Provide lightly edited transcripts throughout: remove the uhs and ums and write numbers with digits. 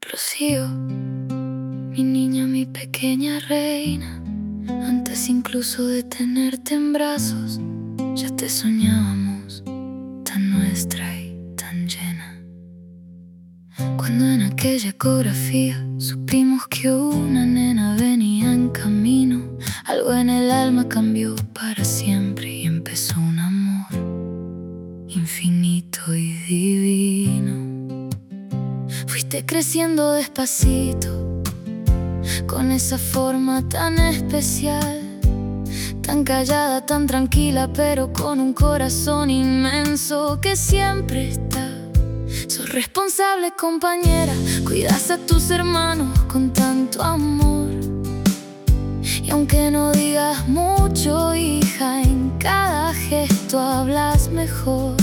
Rocío, mi niña, mi pequeña reina, antes incluso de tenerte en brazos, ya te soñábamos tan nuestra y tan llena. Cuando en aquella ecografía supimos que una nena venía en camino, algo en el alma cambió para siempre y empezó un amor infinito y divino. Fuiste creciendo despacito, con esa forma tan especial, tan callada, tan tranquila, pero con un corazón inmenso que siempre está. Sos responsable, compañera, cuidas a tus hermanos con tanto amor. Y aunque no digas mucho, hija, en cada gesto hablas mejor.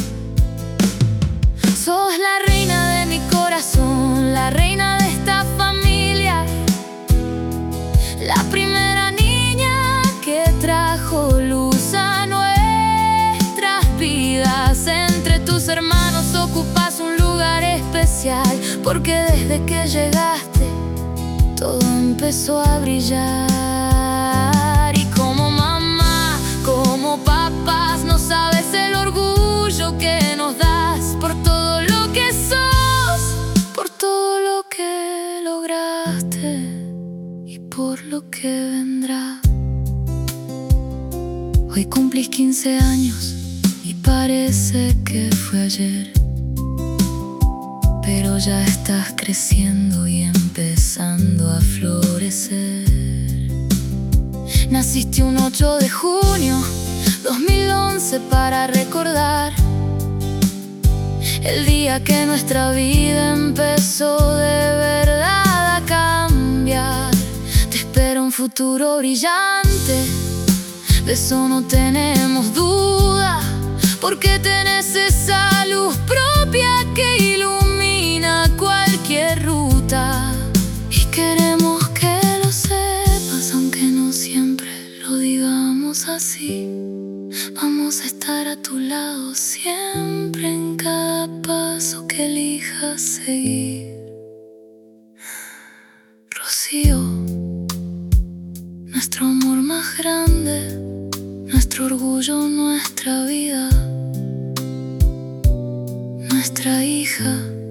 Sos la reina de mi corazón, la reina de esta familia, la primera niña que trajo luz a nuestras vidas. Entre tus hermanos ocupas un lugar especial, porque desde que llegaste todo empezó a brillar. Y como mamá, como papás, no sabes el orgullo que nos das por todo lo que sos, por todo lo que lograste y por lo que vendrá. Hoy cumplís 15 años y parece que fue ayer, pero ya estás creciendo y empezando a florecer. Naciste un 8 de junio 2011 para recordar el día que nuestra vida empezó de verdad a cambiar. Te espera un futuro brillante, de eso no tenemos duda, porque tenés esa luz propia que ilumina cualquier ruta. Y queremos que lo sepas, aunque no siempre lo digamos así. Vamos a estar a tu lado siempre, en cada paso que elijas seguir. Rocío, nuestro amor más grande, nuestro orgullo, nuestra vida, nuestra hija.